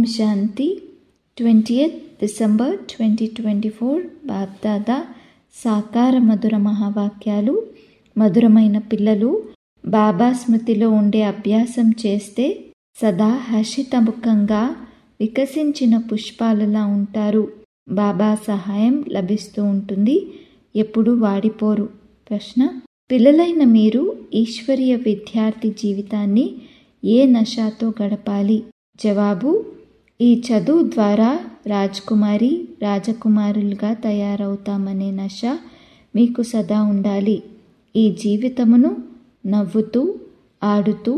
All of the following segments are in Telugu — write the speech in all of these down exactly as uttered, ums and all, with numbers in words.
శాంతి. Twentieth December twenty twenty four Bapdada సాకార మధుర మహావాక్యాలు. మధురమైన పిల్లలు బాబా స్మృతిలో ఉండే అభ్యాసం చేస్తే సదా హర్షితముఖంగా వికసించిన పుష్పాలలా ఉంటారు. బాబా సహాయం లభిస్తూ ఉంటుంది, ఎప్పుడు వాడిపోరు. ప్రశ్న: పిల్లలైన మీరు ఈశ్వరీయ విద్యార్థి జీవితాన్ని ఏ నషాతో గడపాలి? జవాబు: ఈ చదువు ద్వారా రాజ్కుమారి రాజకుమారులుగా తయారవుతామనే నష మీకు సదా ఉండాలి. ఈ జీవితమును నవ్వుతూ ఆడుతూ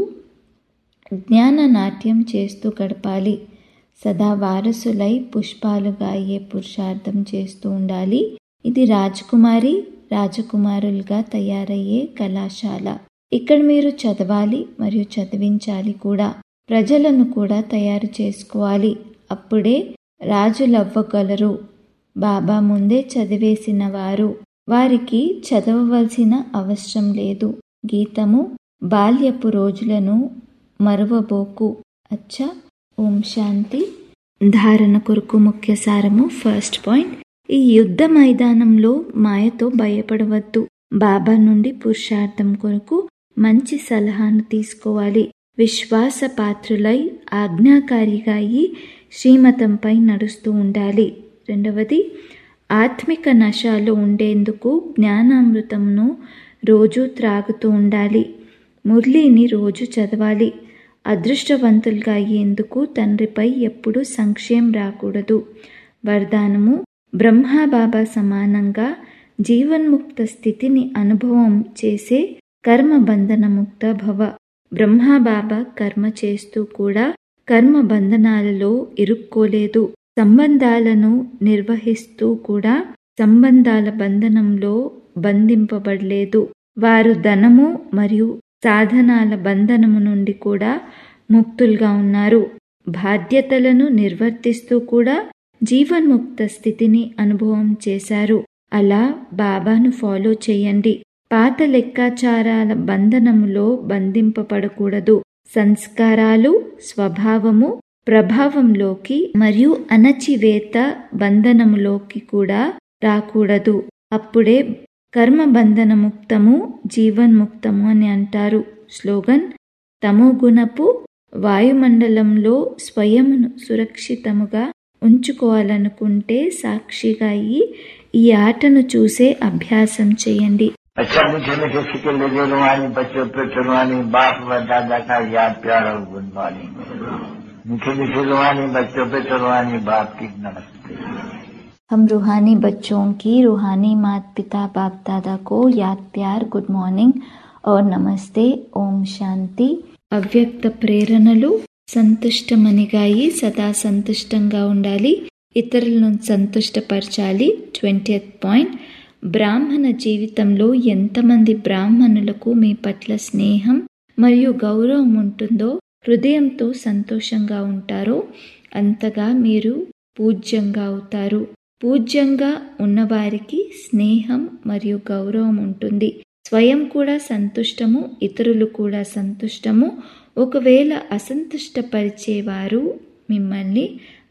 జ్ఞాన నాట్యం చేస్తూ గడపాలి. సదా వారసులై పుష్పాలుగా అయ్యే పురుషార్థం చేస్తూ ఉండాలి. ఇది రాజకుమారి రాజకుమారులుగా తయారయ్యే కళాశాల. ఇక్కడ మీరు చదవాలి మరియు చదివించాలి కూడా. ప్రజలను కూడా తయారు చేసుకోవాలి. అప్పుడే రాజులవ్వగలరు. బాబా ముందే చదివేసిన వారు, వారికి చదవవలసిన అవసరం లేదు. గీతము: బాల్యపు రోజులను మరువబోకు. అచ్చా. ఓం శాంతి. ధారణ కొరకు ముఖ్య సారము. ఫస్ట్ పాయింట్: ఈ యుద్ధ మైదానంలో మాయతో భయపడవద్దు. బాబా నుండి పురుషార్థం కొరకు మంచి సలహాను తీసుకోవాలి. విశ్వాస పాత్రులై ఆజ్ఞాకారిగా అయి శ్రీమతంపై నడుస్తూ ఉండాలి. రెండవది, ఆత్మిక నశాలో ఉండేందుకు జ్ఞానామృతంను రోజు త్రాగుతూ ఉండాలి. మురళిని రోజు చదవాలి. అదృష్టవంతులుగా అయ్యేందుకు తండ్రిపై ఎప్పుడూ సంశయం రాకూడదు. వరదానము: బ్రహ్మబాబా సమానంగా జీవన్ముక్త స్థితిని అనుభవం చేసే కర్మబంధనముక్త భవ. బ్రహ్మబాబా కర్మ చేస్తూ కూడా కర్మ బంధనాలలో ఇరుక్కోలేదు. సంబంధాలను నిర్వహిస్తూ కూడా సంబంధాల బంధనంలో బంధింపబడలేదు. వారు ధనము మరియు సాధనాల బంధనము నుండి కూడా ముక్తులుగా ఉన్నారు. బాధ్యతలను నిర్వర్తిస్తూ కూడా జీవన్ముక్త స్థితిని అనుభవం చేశారు. అలా బాబాను ఫాలో చేయండి. పాత లెక్కాచారాల బంధనములో బంధింపబడకూడదు. సంస్కారాలు, స్వభావము, ప్రభావంలోకి మరియు అణచివేత బంధనములోకి కూడా రాకూడదు. అప్పుడే కర్మ బంధనముక్తము, జీవన్ముక్తము అని అంటారు. స్లోగన్: తమోగుణపు వాయుమండలంలో స్వయమును సురక్షితముగా ఉంచుకోవాలనుకుంటే సాక్షిగా అయ్యి ఈ ఆటను చూసే అభ్యాసం చేయండి. अच्छा मीठे मीठे सिक्के लगे रुहानी बच्चों पे चुनवानी बाप व दादा का याद प्यार और गुड मॉर्निंग। मीठे मीठे रुहानी बच्चों पे चुनवानी बाप की नमस्ते। हम रूहानी बच्चों की रूहानी माता पिता बाप दादा को याद प्यार गुड मॉर्निंग और नमस्ते. ఓం శాంతి. అవ్యక్త ప్రేరణలు సంతుష్టమనిగాయి సదా సంతుష్టంగా ఉండాలి. ఇతరులను సంతుష్టపరచాలి. ట్వంటీయత్ పాయింట్: బ్రాహ్మణ జీవితంలో ఎంతమంది బ్రాహ్మణులకు మీ పట్ల స్నేహం మరియు గౌరవం ఉంటుందో, హృదయంతో సంతోషంగా ఉంటారో అంతగా మీరు పూజ్యంగా అవుతారు. పూజ్యంగా ఉన్నవారికి స్నేహం మరియు గౌరవం ఉంటుంది. స్వయం కూడా సంతుష్టము, ఇతరులు కూడా సంతుష్టము. ఒకవేళ అసంతుష్టపరిచేవారు మిమ్మల్ని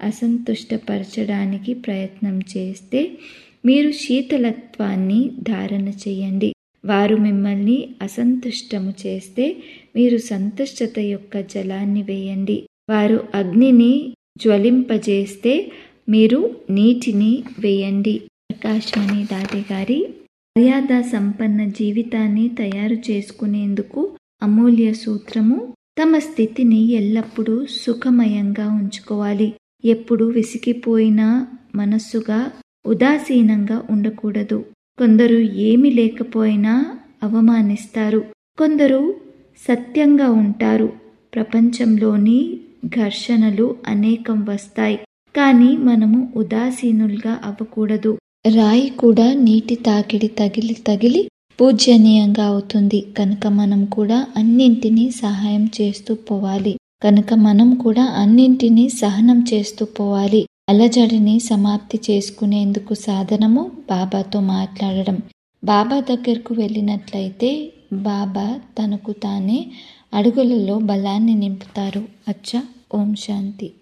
అసంతుష్టపరచడానికి ప్రయత్నం చేస్తే మీరు శీతలత్వాన్ని ధారణ చేయండి. వారు మిమ్మల్ని అసంతుష్టము చేస్తే మీరు సంతుష్టత యొక్క జలాన్ని వేయండి. వారు అగ్నిని జ్వలింపజేస్తే మీరు నీటిని వేయండి. ప్రకాశ్మణి దాది గారి మర్యాద సంపన్న జీవితాన్ని తయారు చేసుకునేందుకు అమూల్య సూత్రము: తమ స్థితిని ఎల్లప్పుడూ సుఖమయంగా ఉంచుకోవాలి. ఎప్పుడు విసిగిపోయిన మనస్సుగా ఉదాసీనంగా ఉండకూడదు. కొందరు ఏమి లేకపోయినా అవమానిస్తారు. కొందరు సత్యంగా ఉంటారు. ప్రపంచంలోని ఘర్షణలు అనేకం వస్తాయి, కానీ మనము ఉదాసీనులుగా అవ్వకూడదు. రాయి కూడా నీటి తాకిడి తగిలి తగిలి పూజనీయంగా అవుతుంది. కనుక మనం కూడా అన్నింటినీ సహాయం చేస్తూ పోవాలి. కనుక మనం కూడా అన్నింటినీ సహనం చేస్తూ పోవాలి. అలజడిని సమాప్తి చేసుకునేందుకు సాధనము బాబాతో మాట్లాడడం. బాబా దగ్గరకు వెళ్ళినట్లయితే బాబా తనకు తానే అడుగులలో బలాన్ని నింపుతారు. అచ్చా. ఓం శాంతి.